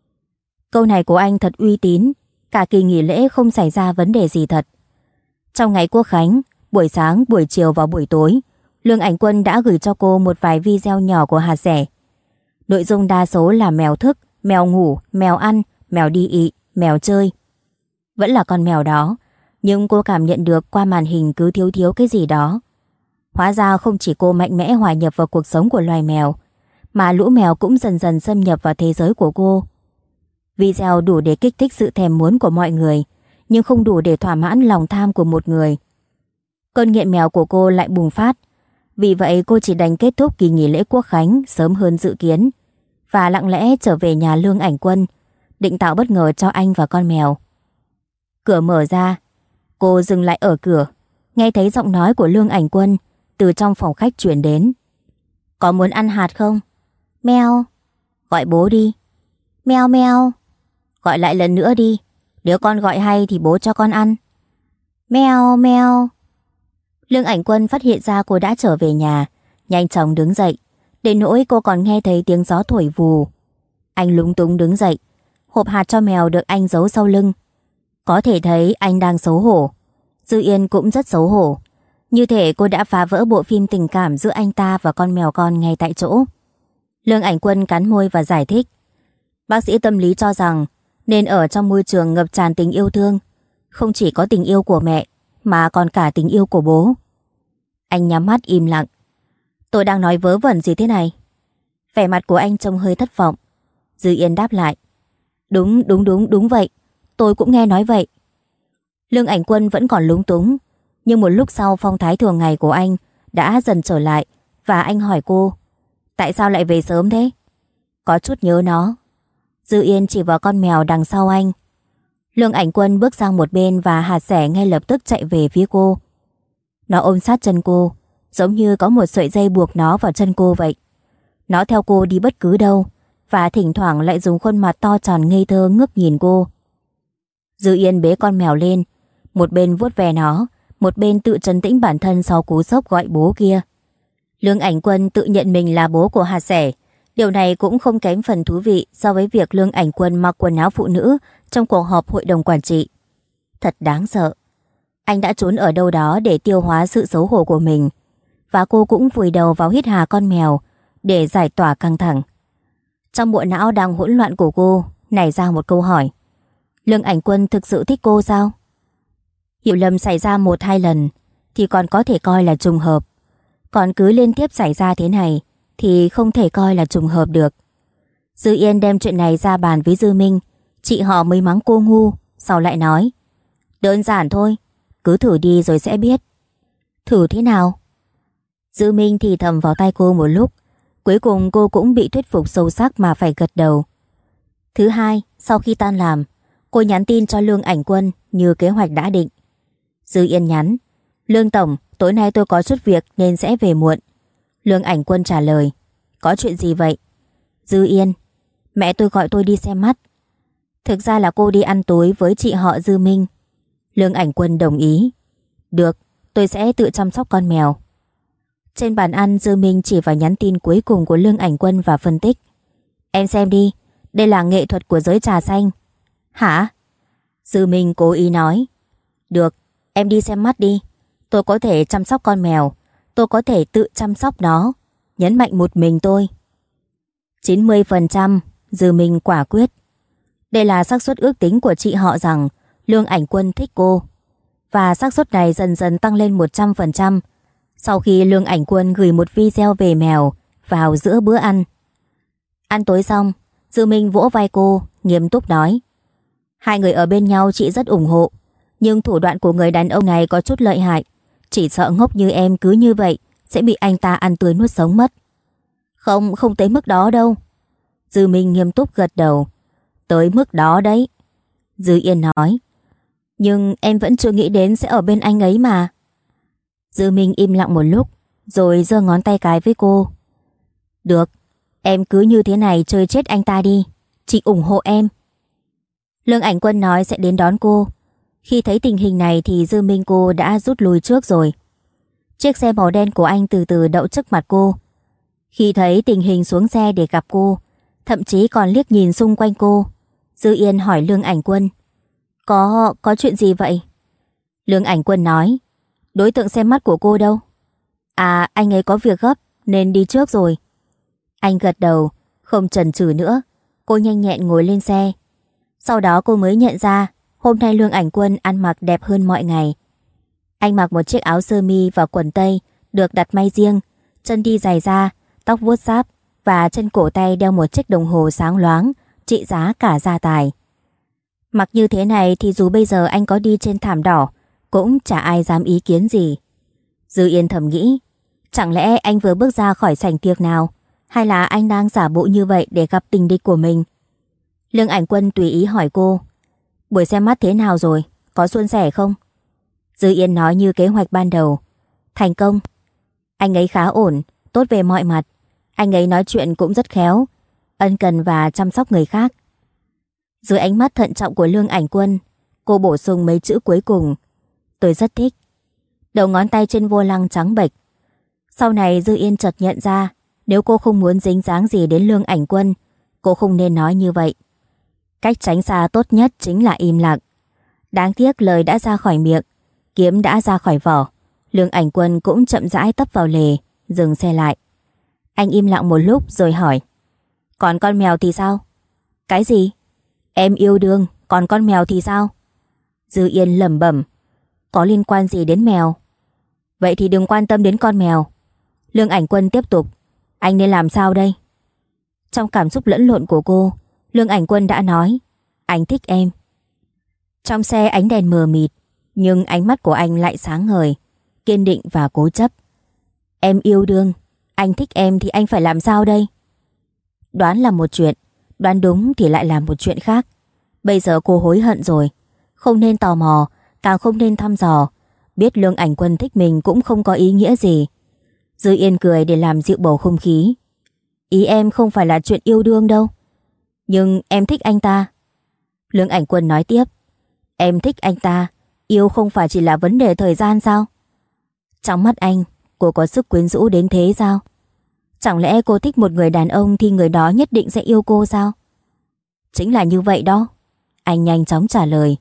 Câu này của anh thật uy tín. Cả kỳ nghỉ lễ không xảy ra vấn đề gì thật. Trong ngày Quốc Khánh, buổi sáng, buổi chiều và buổi tối, Lương Ảnh Quân đã gửi cho cô một vài video nhỏ của hạt rẻ. Nội dung đa số là mèo thức, mèo ngủ, mèo ăn, mèo đi ị, mèo chơi. Vẫn là con mèo đó, nhưng cô cảm nhận được qua màn hình cứ thiếu thiếu cái gì đó. Hóa ra không chỉ cô mạnh mẽ hòa nhập vào cuộc sống của loài mèo, mà lũ mèo cũng dần dần xâm nhập vào thế giới của cô. Video đủ để kích thích sự thèm muốn của mọi người, nhưng không đủ để thỏa mãn lòng tham của một người. Cơn nghiện mèo của cô lại bùng phát. Vì vậy cô chỉ đành kết thúc kỳ nghỉ lễ Quốc Khánh sớm hơn dự kiến và lặng lẽ trở về nhà Lương Ảnh Quân định tạo bất ngờ cho anh và con mèo. Cửa mở ra, cô dừng lại ở cửa, nghe thấy giọng nói của Lương Ảnh Quân từ trong phòng khách truyền đến. Có muốn ăn hạt không? Meo. Gọi bố đi. Meo meo. Gọi lại lần nữa đi. Nếu con gọi hay thì bố cho con ăn. Meo meo. Lương Ảnh Quân phát hiện ra cô đã trở về nhà, nhanh chóng đứng dậy, đến nỗi cô còn nghe thấy tiếng gió thổi vù. Anh lúng túng đứng dậy, hộp hạt cho mèo được anh giấu sau lưng. Có thể thấy anh đang xấu hổ. Dư Yên cũng rất xấu hổ. Như thể cô đã phá vỡ bộ phim tình cảm giữa anh ta và con mèo con ngay tại chỗ. Lương Ảnh Quân cắn môi và giải thích. Bác sĩ tâm lý cho rằng nên ở trong môi trường ngập tràn tình yêu thương. Không chỉ có tình yêu của mẹ mà còn cả tình yêu của bố. Anh nhắm mắt im lặng. Tôi đang nói vớ vẩn gì thế này? Vẻ mặt của anh trông hơi thất vọng. Dư Yên đáp lại. Đúng đúng đúng đúng vậy. Tôi cũng nghe nói vậy. Lương Ảnh Quân vẫn còn lúng túng. Nhưng một lúc sau phong thái thường ngày của anh đã dần trở lại. Và anh hỏi cô, tại sao lại về sớm thế? Có chút nhớ nó. Dư Yên chỉ vào con mèo đằng sau anh. Lương Ảnh Quân bước sang một bên và hạt xẻ ngay lập tức chạy về phía cô. Nó ôm sát chân cô, giống như có một sợi dây buộc nó vào chân cô vậy. Nó theo cô đi bất cứ đâu, và thỉnh thoảng lại dùng khuôn mặt to tròn ngây thơ ngước nhìn cô. Dư Yên bế con mèo lên, một bên vuốt ve nó, một bên tự trấn tĩnh bản thân sau cú sốc gọi bố kia. Lương Ảnh Quân tự nhận mình là bố của hạt xẻ. Điều này cũng không kém phần thú vị so với việc Lương Ảnh Quân mặc quần áo phụ nữ trong cuộc họp hội đồng quản trị. Thật đáng sợ. Anh đã trốn ở đâu đó để tiêu hóa sự xấu hổ của mình. Và cô cũng vùi đầu vào hít hà con mèo để giải tỏa căng thẳng. Trong bộ não đang hỗn loạn của cô nảy ra một câu hỏi. Lương Ảnh Quân thực sự thích cô sao? Hiểu lầm xảy ra một hai lần thì còn có thể coi là trùng hợp. Còn cứ liên tiếp xảy ra thế này thì không thể coi là trùng hợp được. Dư Yên đem chuyện này ra bàn với Dư Minh. Chị họ mới mắng cô ngu, sau lại nói, đơn giản thôi, cứ thử đi rồi sẽ biết. Thử thế nào? Dư Minh thì thầm vào tay cô một lúc. Cuối cùng cô cũng bị thuyết phục sâu sắc mà phải gật đầu. Thứ hai, sau khi tan làm, cô nhắn tin cho Lương Ảnh Quân như kế hoạch đã định. Dư Yên nhắn, Lương Tổng, tối nay tôi có chút việc nên sẽ về muộn. Lương Ảnh Quân trả lời, có chuyện gì vậy? Dư Yên, mẹ tôi gọi tôi đi xem mắt. Thực ra là cô đi ăn tối với chị họ Dư Minh. Lương Ảnh Quân đồng ý. Được, tôi sẽ tự chăm sóc con mèo. Trên bàn ăn, Dư Minh chỉ vào nhắn tin cuối cùng của Lương Ảnh Quân và phân tích. Em xem đi, đây là nghệ thuật của giới trà xanh. Hả? Dư Minh cố ý nói. Được, em đi xem mắt đi. Tôi có thể chăm sóc con mèo. Tôi có thể tự chăm sóc nó. Nhấn mạnh một mình tôi. chín mươi phần trăm, Dư Minh quả quyết. Đây là xác suất ước tính của chị họ rằng Lương Ảnh Quân thích cô. Và xác suất này dần dần tăng lên một trăm phần trăm sau khi Lương Ảnh Quân gửi một video về mèo vào giữa bữa ăn. Ăn tối xong, Dư Minh vỗ vai cô, nghiêm túc nói. Hai người ở bên nhau chị rất ủng hộ. Nhưng thủ đoạn của người đàn ông này có chút lợi hại. Chỉ sợ ngốc như em cứ như vậy sẽ bị anh ta ăn tươi nuốt sống mất. Không, không tới mức đó đâu. Dư Minh nghiêm túc gật đầu. Tới mức đó đấy. Dư Yên nói. Nhưng em vẫn chưa nghĩ đến sẽ ở bên anh ấy mà. Dư Minh im lặng một lúc, rồi giơ ngón tay cái với cô. Được, em cứ như thế này chơi chết anh ta đi. Chị ủng hộ em. Lương Ảnh Quân nói sẽ đến đón cô. Khi thấy tình hình này thì Dư Minh cô đã rút lui trước rồi. Chiếc xe màu đen của anh từ từ đậu trước mặt cô. Khi thấy tình hình xuống xe để gặp cô, thậm chí còn liếc nhìn xung quanh cô, Dư Yên hỏi Lương Ảnh Quân. Có, có chuyện gì vậy? Lương Ảnh Quân nói. Đối tượng xem mắt của cô đâu? À, anh ấy có việc gấp nên đi trước rồi. Anh gật đầu, không chần chừ nữa. Cô nhanh nhẹn ngồi lên xe. Sau đó cô mới nhận ra hôm nay Lương Ảnh Quân ăn mặc đẹp hơn mọi ngày. Anh mặc một chiếc áo sơ mi và quần tây được đặt may riêng, chân đi giày da, tóc vuốt sáp và trên cổ tay đeo một chiếc đồng hồ sáng loáng trị giá cả gia tài. Mặc như thế này thì dù bây giờ anh có đi trên thảm đỏ cũng chả ai dám ý kiến gì. Dư Yên thầm nghĩ, chẳng lẽ anh vừa bước ra khỏi sảnh tiệc nào, hay là anh đang giả bộ như vậy để gặp tình địch của mình? Lương Ảnh Quân tùy ý hỏi cô: Buổi xem mắt thế nào rồi? Có suôn sẻ không? Dư Yên nói như kế hoạch ban đầu: Thành công. Anh ấy khá ổn, tốt về mọi mặt. Anh ấy nói chuyện cũng rất khéo, ân cần và chăm sóc người khác. Dưới ánh mắt thận trọng của Lương Ảnh Quân, cô bổ sung mấy chữ cuối cùng: Tôi rất thích. Đầu ngón tay trên vô lăng trắng bệch. Sau này Dư Yên chợt nhận ra, nếu cô không muốn dính dáng gì đến Lương Ảnh Quân, cô không nên nói như vậy. Cách tránh xa tốt nhất chính là im lặng. Đáng tiếc lời đã ra khỏi miệng, kiếm đã ra khỏi vỏ. Lương Ảnh Quân cũng chậm rãi tấp vào lề, dừng xe lại. Anh im lặng một lúc rồi hỏi: Còn con mèo thì sao? Cái gì? Em yêu đương, còn con mèo thì sao? Dư Yên lẩm bẩm: Có liên quan gì đến mèo? Vậy thì đừng quan tâm đến con mèo. Lương Ảnh Quân tiếp tục: Anh nên làm sao đây? Trong cảm xúc lẫn lộn của cô, Lương Ảnh Quân đã nói: Anh thích em. Trong xe ánh đèn mờ mịt, nhưng ánh mắt của anh lại sáng ngời, kiên định và cố chấp. Em yêu đương, anh thích em thì anh phải làm sao đây? Đoán là một chuyện, đoán đúng thì lại là một chuyện khác. Bây giờ cô hối hận rồi. Không nên tò mò, càng không nên thăm dò. Biết Lương Ảnh Quân thích mình cũng không có ý nghĩa gì. Dư Yên cười để làm dịu bầu không khí: Ý em không phải là chuyện yêu đương đâu. Nhưng em thích anh ta. Lương Ảnh Quân nói tiếp: Em thích anh ta, yêu không phải chỉ là vấn đề thời gian sao? Trong mắt anh, cô có sức quyến rũ đến thế sao? Chẳng lẽ cô thích một người đàn ông thì người đó nhất định sẽ yêu cô sao? Chính là như vậy đó. Anh nhanh chóng trả lời.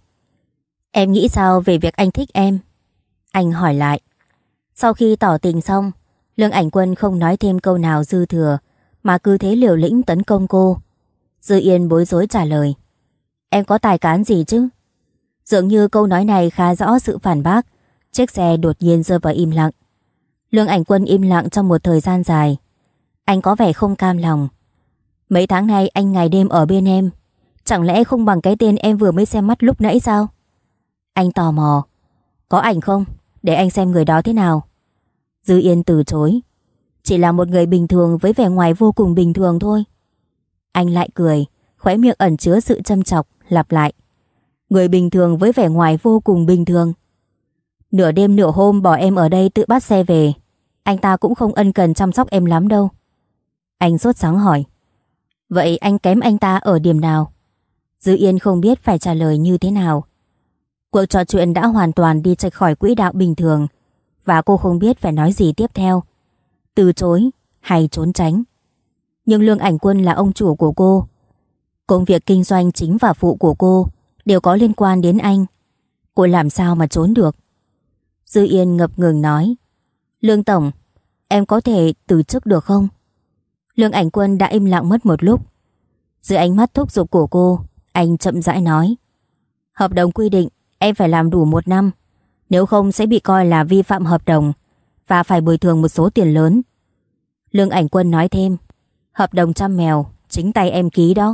Em nghĩ sao về việc anh thích em? Anh hỏi lại. Sau khi tỏ tình xong, Lương Ảnh Quân không nói thêm câu nào dư thừa, mà cứ thế liều lĩnh tấn công cô. Dư Yên bối rối trả lời: Em có tài cán gì chứ? Dường như câu nói này khá rõ sự phản bác. Chiếc xe đột nhiên rơi vào im lặng. Lương Ảnh Quân im lặng trong một thời gian dài. Anh có vẻ không cam lòng. Mấy tháng nay anh ngày đêm ở bên em, chẳng lẽ không bằng cái tên em vừa mới xem mắt lúc nãy sao? Anh tò mò: Có ảnh không? Để anh xem người đó thế nào. Dư Yên từ chối: Chỉ là một người bình thường với vẻ ngoài vô cùng bình thường thôi. Anh lại cười, khóe miệng ẩn chứa sự châm chọc, lặp lại: Người bình thường với vẻ ngoài vô cùng bình thường. Nửa đêm nửa hôm bỏ em ở đây tự bắt xe về, anh ta cũng không ân cần chăm sóc em lắm đâu. Anh sốt sắng hỏi: Vậy anh kém anh ta ở điểm nào? Dư Yên không biết phải trả lời như thế nào. Cuộc trò chuyện đã hoàn toàn đi chệch khỏi quỹ đạo bình thường, và cô không biết phải nói gì tiếp theo. Từ chối hay trốn tránh. Nhưng Lương Ảnh Quân là ông chủ của cô. Công việc kinh doanh chính và phụ của cô đều có liên quan đến anh. Cô làm sao mà trốn được? Dư Yên ngập ngừng nói: Lương Tổng, em có thể từ chức được không? Lương Ảnh Quân đã im lặng mất một lúc. Dưới ánh mắt thúc giục của cô, anh chậm rãi nói: Hợp đồng quy định em phải làm đủ một năm, nếu không sẽ bị coi là vi phạm hợp đồng và phải bồi thường một số tiền lớn. Lương Ảnh Quân nói thêm: Hợp đồng chăm mèo chính tay em ký đó.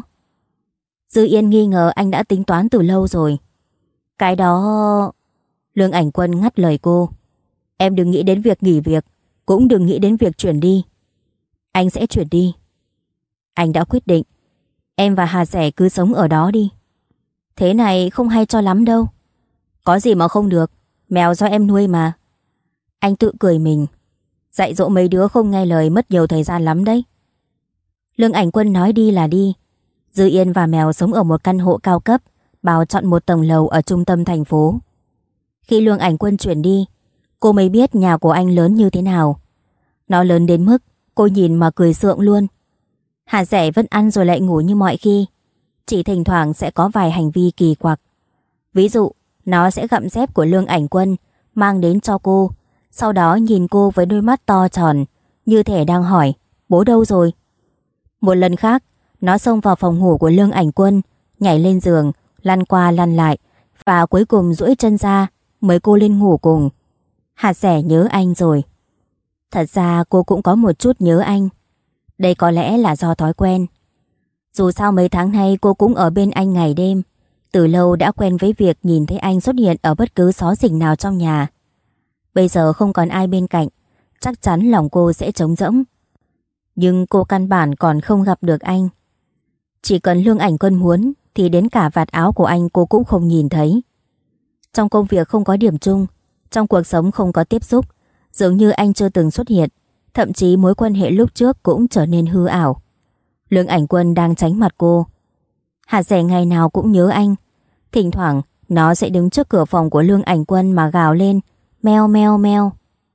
Dư Yên nghi ngờ anh đã tính toán từ lâu rồi. Cái đó... Lương Ảnh Quân ngắt lời cô: Em đừng nghĩ đến việc nghỉ việc, cũng đừng nghĩ đến việc chuyển đi. Anh sẽ chuyển đi. Anh đã quyết định. Em và Hà Rẻ cứ sống ở đó đi. Thế này không hay cho lắm đâu. Có gì mà không được, mèo do em nuôi mà. Anh tự cười mình. Dạy dỗ mấy đứa không nghe lời mất nhiều thời gian lắm đấy. Lương Ảnh Quân nói đi là đi. Dư Yên và mèo sống ở một căn hộ cao cấp, bao trọn một tầng lầu ở trung tâm thành phố. Khi Lương Ảnh Quân chuyển đi, cô mới biết nhà của anh lớn như thế nào. Nó lớn đến mức cô nhìn mà cười sượng luôn. Hà Rẻ vẫn ăn rồi lại ngủ như mọi khi, chỉ thỉnh thoảng sẽ có vài hành vi kỳ quặc. Ví dụ, nó sẽ gặm dép của Lương Ảnh Quân mang đến cho cô, sau đó nhìn cô với đôi mắt to tròn, như thể đang hỏi: Bố đâu rồi? Một lần khác, nó xông vào phòng ngủ của Lương Ảnh Quân, nhảy lên giường, lăn qua lăn lại, và cuối cùng duỗi chân ra mới cô lên ngủ cùng. Hạt Rẻ nhớ anh rồi. Thật ra cô cũng có một chút nhớ anh. Đây có lẽ là do thói quen. Dù sao mấy tháng nay cô cũng ở bên anh ngày đêm, từ lâu đã quen với việc nhìn thấy anh xuất hiện ở bất cứ xó xỉnh nào trong nhà. Bây giờ không còn ai bên cạnh, chắc chắn lòng cô sẽ trống rỗng. Nhưng cô căn bản còn không gặp được anh. Chỉ cần Lương Ảnh Quân muốn thì đến cả vạt áo của anh cô cũng không nhìn thấy. Trong công việc không có điểm chung, trong cuộc sống không có tiếp xúc, dường như anh chưa từng xuất hiện. Thậm chí mối quan hệ lúc trước cũng trở nên hư ảo. Lương Ảnh Quân đang tránh mặt cô. Hạt rẻ ngày nào cũng nhớ anh. Thỉnh thoảng nó sẽ đứng trước cửa phòng của Lương Ảnh Quân mà gào lên meo meo meo.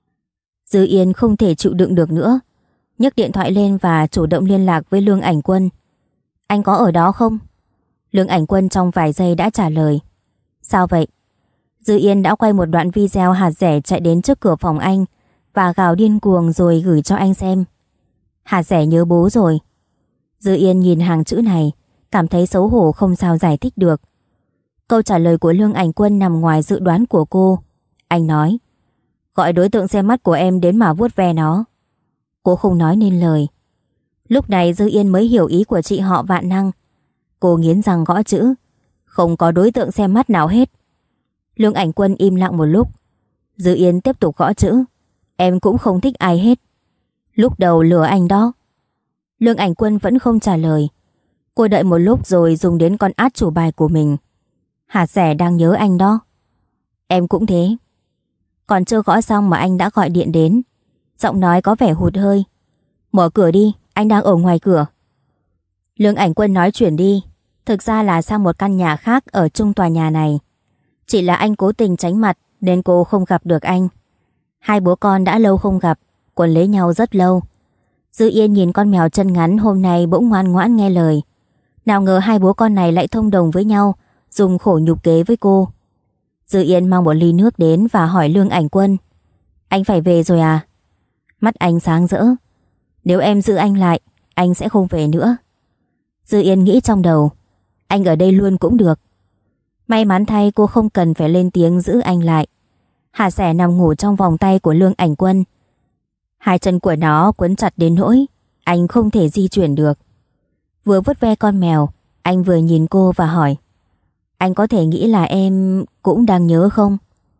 Dư Yên không thể chịu đựng được nữa, nhấc điện thoại lên và chủ động liên lạc với Lương Ảnh Quân. Anh có ở đó không? Lương Ảnh Quân trong vài giây đã trả lời. Sao vậy? Dư Yên đã quay một đoạn video hạt rẻ chạy đến trước cửa phòng anh và gào điên cuồng rồi gửi cho anh xem. Hạt rẻ nhớ bố rồi. Dư Yên nhìn hàng chữ này, cảm thấy xấu hổ không sao giải thích được. Câu trả lời của Lương Ảnh Quân nằm ngoài dự đoán của cô. Anh nói, gọi đối tượng xem mắt của em đến mà vuốt ve nó. Cô không nói nên lời. Lúc này Dư Yên mới hiểu ý của chị họ Vạn Năng. Cô nghiến răng gõ chữ, không có đối tượng xem mắt nào hết. Lương Ảnh Quân im lặng một lúc. Dư Yên tiếp tục gõ chữ, em cũng không thích ai hết. Lúc đầu lừa anh đó. Lương Ảnh Quân vẫn không trả lời. Cô đợi một lúc rồi dùng đến con át chủ bài của mình. Hạt rẻ đang nhớ anh đó. Em cũng thế. Còn chưa gõ xong mà anh đã gọi điện đến. Giọng nói có vẻ hụt hơi. Mở cửa đi, anh đang ở ngoài cửa. Lương Ảnh Quân nói chuyển đi. Thực ra là sang một căn nhà khác ở chung tòa nhà này. Chỉ là anh cố tình tránh mặt nên cô không gặp được anh. Hai bố con đã lâu không gặp, quấn lấy nhau rất lâu. Dư Yên nhìn con mèo chân ngắn hôm nay bỗng ngoan ngoãn nghe lời. Nào ngờ hai bố con này lại thông đồng với nhau, dùng khổ nhục kế với cô. Dư Yên mang một ly nước đến và hỏi Lương Ảnh Quân, anh phải về rồi à? Mắt anh sáng rỡ. Nếu em giữ anh lại, anh sẽ không về nữa. Dư Yên nghĩ trong đầu, anh ở đây luôn cũng được. May mắn thay cô không cần phải lên tiếng giữ anh lại. Hà Sẻ nằm ngủ trong vòng tay của Lương Ảnh Quân. Hai chân của nó quấn chặt đến nỗi anh không thể di chuyển được. Vừa vuốt ve con mèo, anh vừa nhìn cô và hỏi, anh có thể nghĩ là em cũng đang nhớ không?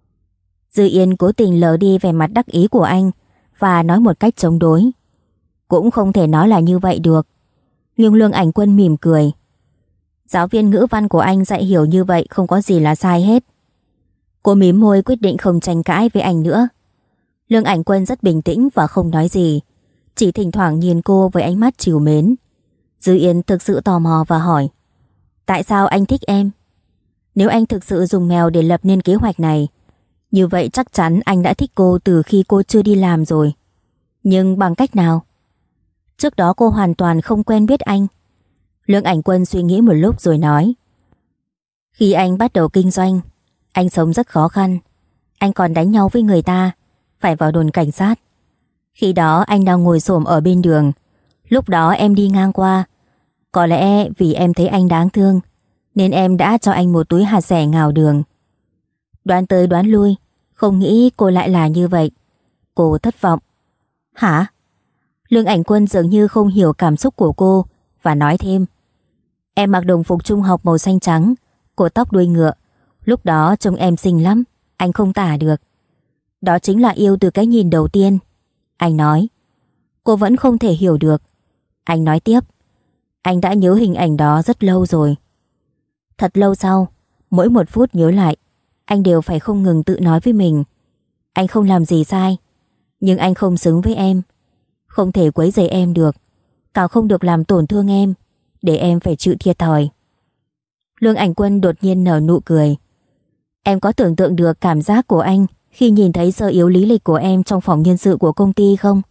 Dư Yên cố tình lờ đi vẻ mặt đắc ý của anh và nói một cách chống đối, cũng không thể nói là như vậy được. Nhưng Lương Ảnh Quân mỉm cười. Giáo viên ngữ văn của anh dạy hiểu như vậy không có gì là sai hết. Cô mím môi quyết định không tranh cãi với anh nữa. Lương Ảnh Quân rất bình tĩnh và không nói gì, chỉ thỉnh thoảng nhìn cô với ánh mắt trìu mến. Dư Yên thực sự tò mò và hỏi, tại sao anh thích em? Nếu anh thực sự dùng mèo để lập nên kế hoạch này, như vậy chắc chắn anh đã thích cô từ khi cô chưa đi làm rồi. Nhưng bằng cách nào? Trước đó cô hoàn toàn không quen biết anh. Lương Ảnh Quân suy nghĩ một lúc rồi nói, khi anh bắt đầu kinh doanh, anh sống rất khó khăn. Anh còn đánh nhau với người ta, phải vào đồn cảnh sát. Khi đó anh đang ngồi xổm ở bên đường. Lúc đó em đi ngang qua. Có lẽ vì em thấy anh đáng thương nên em đã cho anh một túi hạt rẻ ngào đường. Đoán tới đoán lui, không nghĩ cô lại là như vậy. Cô thất vọng. Hả? Lương Ảnh Quân dường như không hiểu cảm xúc của cô và nói thêm, em mặc đồng phục trung học màu xanh trắng, cột tóc đuôi ngựa. Lúc đó trông em xinh lắm, anh không tả được. Đó chính là yêu từ cái nhìn đầu tiên. Anh nói. Cô vẫn không thể hiểu được. Anh nói tiếp, anh đã nhớ hình ảnh đó rất lâu rồi. Thật lâu sau, mỗi một phút nhớ lại, anh đều phải không ngừng tự nói với mình, anh không làm gì sai, nhưng anh không xứng với em, không thể quấy rầy em được, càng không được làm tổn thương em, để em phải chịu thiệt thòi. Lương Ảnh Quân đột nhiên nở nụ cười. Em có tưởng tượng được cảm giác của anh khi nhìn thấy sơ yếu lý lịch của em trong phòng nhân sự của công ty không?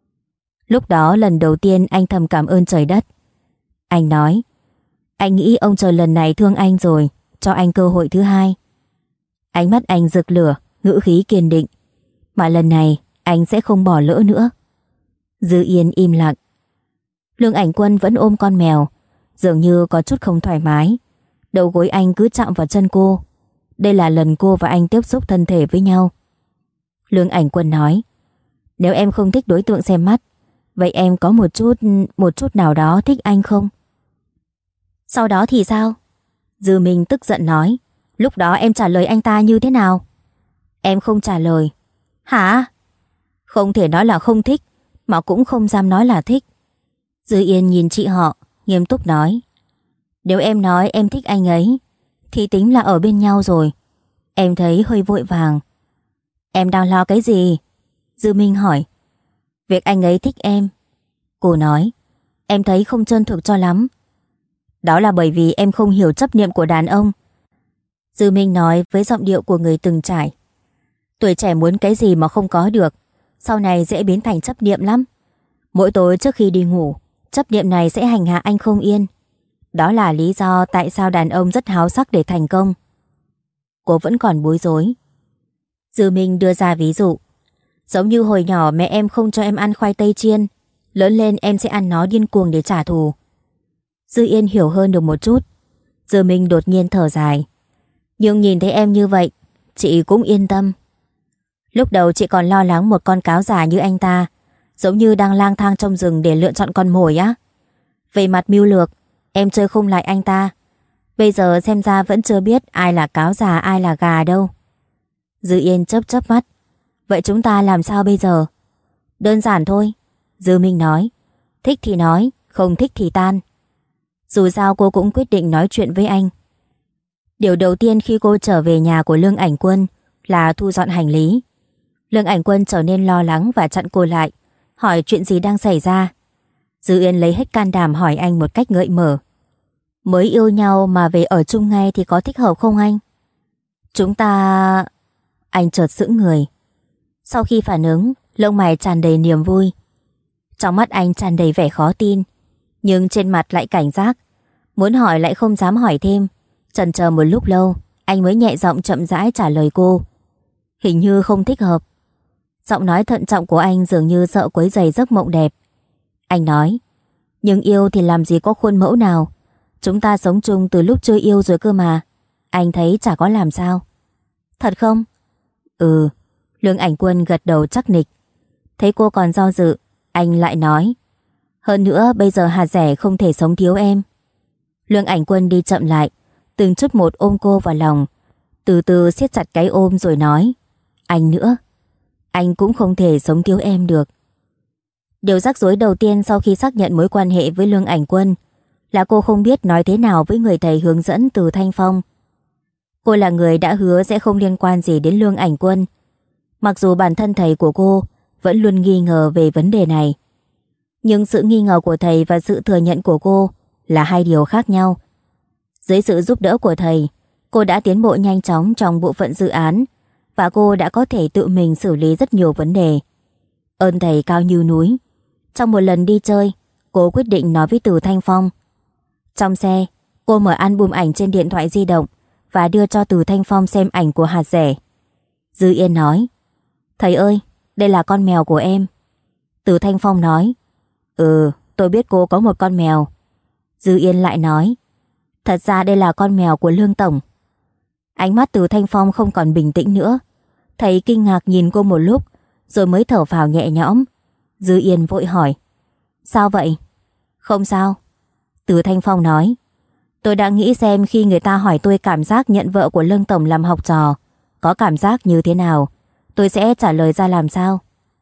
Lúc đó lần đầu tiên anh thầm cảm ơn trời đất. Anh nói, anh nghĩ ông trời lần này thương anh rồi, cho anh cơ hội thứ hai. Ánh mắt anh rực lửa, ngữ khí kiên định. Mà lần này anh sẽ không bỏ lỡ nữa. Dư Yên im lặng. Lương Ảnh Quân vẫn ôm con mèo, dường như có chút không thoải mái. Đầu gối anh cứ chạm vào chân cô. Đây là lần cô và anh tiếp xúc thân thể với nhau. Lương Ảnh Quân nói, nếu em không thích đối tượng xem mắt, vậy em có một chút, một chút nào đó thích anh không? Sau đó thì sao? Dư Minh tức giận nói, lúc đó em trả lời anh ta như thế nào? Em không trả lời. Hả? Không thể nói là không thích, mà cũng không dám nói là thích. Dư Yên nhìn chị họ, nghiêm túc nói, Nếu em nói em thích anh ấy thì tính là ở bên nhau rồi. Em thấy hơi vội vàng. Em đang lo cái gì? Dư Minh hỏi. Việc anh ấy thích em. Cô nói. Em thấy không chân thực cho lắm. Đó là bởi vì em không hiểu chấp niệm của đàn ông. Dư Minh nói với giọng điệu của người từng trải. Tuổi trẻ muốn cái gì mà không có được, sau này dễ biến thành chấp niệm lắm. Mỗi tối trước khi đi ngủ, chấp niệm này sẽ hành hạ anh không yên. Đó là lý do tại sao đàn ông rất háo sắc để thành công. Cô vẫn còn bối rối. Dư Minh đưa ra ví dụ. Giống như hồi nhỏ mẹ em không cho em ăn khoai tây chiên, lớn lên em sẽ ăn nó điên cuồng để trả thù. Dư Yên hiểu hơn được một chút. Dư Minh đột nhiên thở dài. Nhưng nhìn thấy em như vậy, chị cũng yên tâm. Lúc đầu chị còn lo lắng một con cáo già như anh ta, giống như đang lang thang trong rừng để lựa chọn con mồi á. Về mặt mưu lược, em chơi không lại anh ta. Bây giờ xem ra vẫn chưa biết ai là cáo già ai là gà đâu. Dư Yên chớp chớp mắt. Vậy chúng ta làm sao bây giờ? Đơn giản thôi, Dư Minh nói. Thích thì nói, không thích thì tan. Dù sao cô cũng quyết định nói chuyện với anh. Điều đầu tiên khi cô trở về nhà của Lương Ảnh Quân là thu dọn hành lý. Lương Ảnh Quân trở nên lo lắng và chặn cô lại, hỏi chuyện gì đang xảy ra. Dư Yên lấy hết can đảm hỏi anh một cách gợi mở. Mới yêu nhau mà về ở chung ngay thì có thích hợp không anh? Chúng ta... Anh chợt sững người. Sau khi phản ứng, lông mày tràn đầy niềm vui. Trong mắt anh tràn đầy vẻ khó tin, nhưng trên mặt lại cảnh giác. Muốn hỏi lại không dám hỏi thêm. Chần chờ một lúc lâu, anh mới nhẹ giọng chậm rãi trả lời cô. Hình như không thích hợp. Giọng nói thận trọng của anh dường như sợ quấy rầy giấc mộng đẹp. Anh nói, nhưng yêu thì làm gì có khuôn mẫu nào. Chúng ta sống chung từ lúc chưa yêu rồi cơ mà. Anh thấy chả có làm sao. Thật không? Ừ. Lương Ảnh Quân gật đầu chắc nịch. Thấy cô còn do dự, anh lại nói, hơn nữa bây giờ hạt rẻ không thể sống thiếu em. Lương Ảnh Quân đi chậm lại, từng chút một ôm cô vào lòng, từ từ siết chặt cái ôm rồi nói, anh nữa, anh cũng không thể sống thiếu em được. Điều rắc rối đầu tiên sau khi xác nhận mối quan hệ với Lương Ảnh Quân là cô không biết nói thế nào với người thầy hướng dẫn Từ Thanh Phong. Cô là người đã hứa sẽ không liên quan gì đến Lương Ảnh Quân, mặc dù bản thân thầy của cô vẫn luôn nghi ngờ về vấn đề này. Nhưng sự nghi ngờ của thầy và sự thừa nhận của cô là hai điều khác nhau. Dưới sự giúp đỡ của thầy, cô đã tiến bộ nhanh chóng trong bộ phận dự án và cô đã có thể tự mình xử lý rất nhiều vấn đề. Ơn thầy cao như núi. Trong một lần đi chơi, cô quyết định nói với Từ Thanh Phong. Trong xe, cô mở album ảnh trên điện thoại di động và đưa cho Từ Thanh Phong xem ảnh của hạt rẻ. Dư Yên nói, thầy ơi, đây là con mèo của em. Từ Thanh Phong nói, ừ, tôi biết cô có một con mèo. Dư Yên lại nói, thật ra đây là con mèo của Lương Tổng. Ánh mắt Từ Thanh Phong không còn bình tĩnh nữa. Thầy kinh ngạc nhìn cô một lúc rồi mới thở phào nhẹ nhõm. Dư Yên vội hỏi, sao vậy? Không sao. Từ Thanh Phong nói, tôi đã nghĩ xem khi người ta hỏi tôi cảm giác nhận vợ của Lương Tổng làm học trò có cảm giác như thế nào, tôi sẽ trả lời ra làm sao.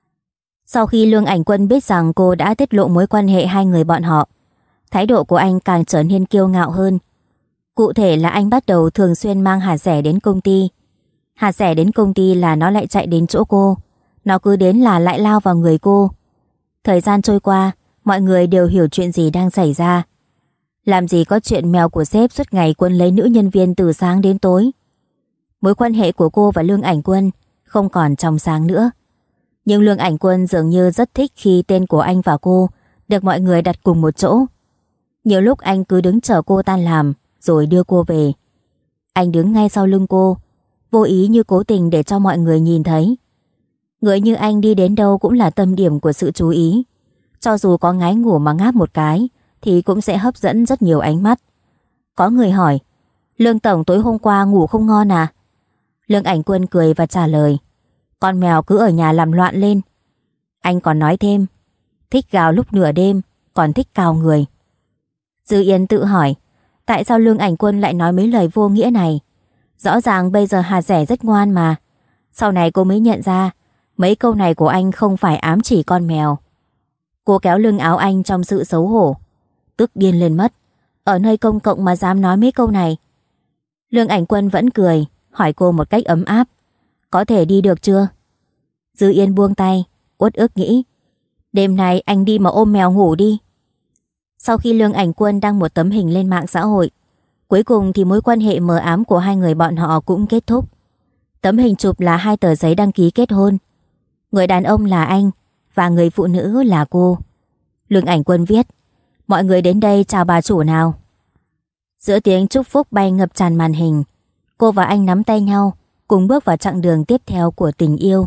Sau khi Lương Ảnh Quân biết rằng cô đã tiết lộ mối quan hệ hai người bọn họ, thái độ của anh càng trở nên kiêu ngạo hơn. Cụ thể là anh bắt đầu thường xuyên mang hạt rẻ đến công ty. Hạt rẻ đến công ty là nó lại chạy đến chỗ cô, nó cứ đến là lại lao vào người cô. Thời gian trôi qua, mọi người đều hiểu chuyện gì đang xảy ra. Làm gì có chuyện mèo của sếp suốt ngày quấn lấy nữ nhân viên từ sáng đến tối. Mối quan hệ của cô và Lương Ảnh Quân không còn trong sáng nữa. Nhưng Lương Ảnh Quân dường như rất thích khi tên của anh và cô được mọi người đặt cùng một chỗ. Nhiều lúc anh cứ đứng chờ cô tan làm rồi đưa cô về. Anh đứng ngay sau lưng cô, vô ý như cố tình để cho mọi người nhìn thấy. Người như anh đi đến đâu cũng là tâm điểm của sự chú ý. Cho dù có ngái ngủ mà ngáp một cái thì cũng sẽ hấp dẫn rất nhiều ánh mắt. Có người hỏi, Lương Tổng tối hôm qua ngủ không ngon à? Lương Ảnh Quân cười và trả lời, con mèo cứ ở nhà làm loạn lên. Anh còn nói thêm, thích gào lúc nửa đêm, còn thích cào người. Dư Yên tự hỏi, tại sao Lương Ảnh Quân lại nói mấy lời vô nghĩa này? Rõ ràng bây giờ hạt rẻ rất ngoan mà. Sau này cô mới nhận ra, mấy câu này của anh không phải ám chỉ con mèo. Cô kéo lưng áo anh trong sự xấu hổ, tức điên lên mất. ở nơi công cộng mà dám nói mấy câu này. Lương Ảnh Quân vẫn cười, hỏi cô một cách ấm áp. Có thể đi được chưa? Dư Yên buông tay, uất ức nghĩ. Đêm nay anh đi mà ôm mèo ngủ đi. Sau khi Lương Ảnh Quân đăng một tấm hình lên mạng xã hội, cuối cùng thì mối quan hệ mờ ám của hai người bọn họ cũng kết thúc. Tấm hình chụp là hai tờ giấy đăng ký kết hôn. Người đàn ông là anh và người phụ nữ là cô. Lương Ảnh Quân viết: mọi người đến đây chào bà chủ nào. Giữa tiếng chúc phúc bay ngập tràn màn hình, cô và anh nắm tay nhau, cùng bước vào chặng đường tiếp theo của tình yêu.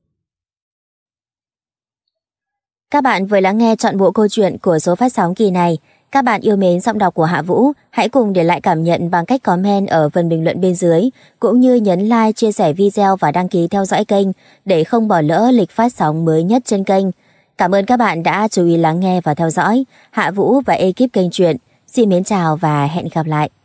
Các bạn vừa lắng nghe trọn bộ câu chuyện của số phát sóng kỳ này. Các bạn yêu mến giọng đọc của Hạ Vũ, hãy cùng để lại cảm nhận bằng cách comment ở phần bình luận bên dưới, cũng như nhấn like, chia sẻ video và đăng ký theo dõi kênh để không bỏ lỡ lịch phát sóng mới nhất trên kênh. Cảm ơn các bạn đã chú ý lắng nghe và theo dõi. Hạ Vũ và ekip kênh truyện xin mến chào và hẹn gặp lại.